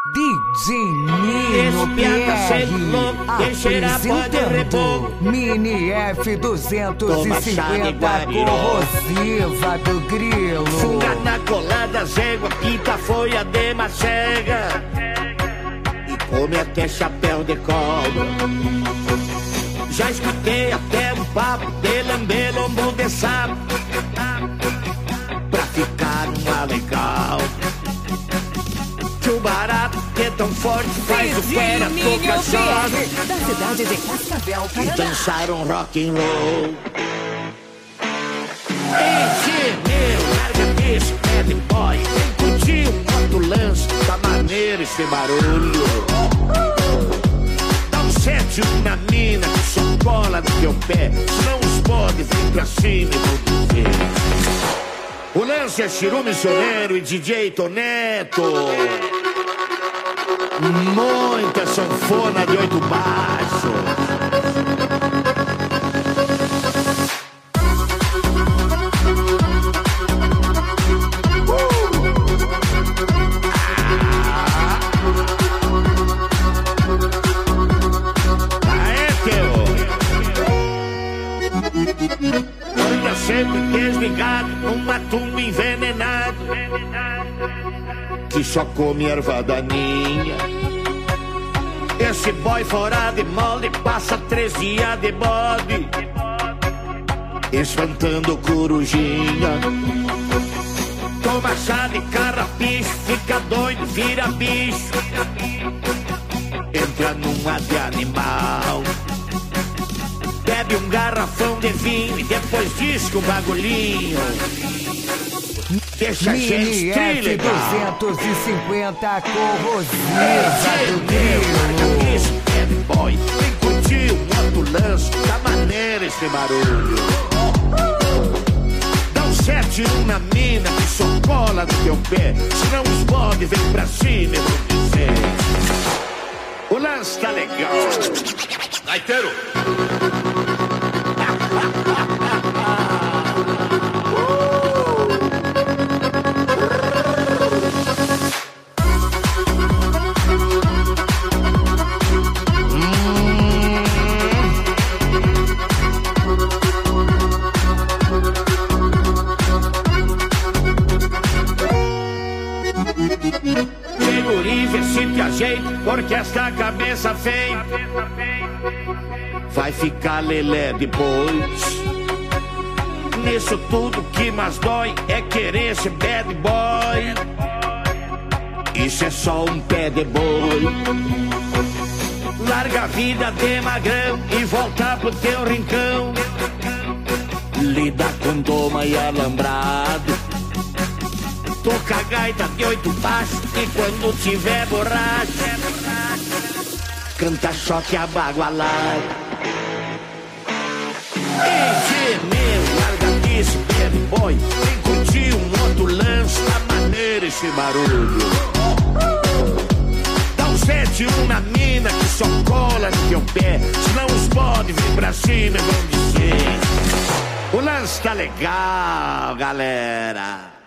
DJ Nino PR apresentando Mini F250 corrosiva do grilo. Funga na colada, zégua, quinta folha de macega e come até chapéu de cobra. Já escutei até um papo de lamber lombo de sapo pra ficar uma legal. Que o barato que é tão forte faz o fera tocar chove da cidade de Cascavel, e dançaram rock and roll. Ei, meu, larga bicho, bad boy, vem curtir um moto lance, tá maneiro esse barulho. Dá um 7 na mina que só cola no teu pé, senão os podes vir pra cima e vão dizer. O lance é Chiru Missioneiro e DJ Toneto. Muita sanfona de 8 baixos. Anda sempre desligado numa tumba envenenado que só come erva daninha. Esse boy fora de molde passa 3 dias de bode espantando corujinha. Toma chá de carrapicho, fica doido, vira bicho, entra numa de animal. Bebe um garrafão de vinho e depois diz que o bagulhinho deixa a gente trilegal. F250 corrosiva do grilo. Isso, bad boy, vem curtir o moto lance, tá maneiro esse barulho. Dá um 7 na mina que só cola no teu pé, senão os bode vem pra cima e vão dizer. O lance tá legal. Gaiteiro! Segure, vê se te ajeita, porque esta cabeça feia vai ficar lelé depois. Nisso tudo que mais dói é querer ser bad boy. Isso é só um pé de boi. Larga a vida de magrão e volta pro teu rincão. Lida com doma e alambrado. Toca a gaita de 8 baixos e quando tiver borracho canta choque abagualado. Ei, meu, larga disso, bad boy, vem curtir um outro lance, tá maneiro esse barulho. Dá um 7 na mina que só cola no teu pé, senão os bode vir pra cima e vão dizer. O lance tá legal, galera.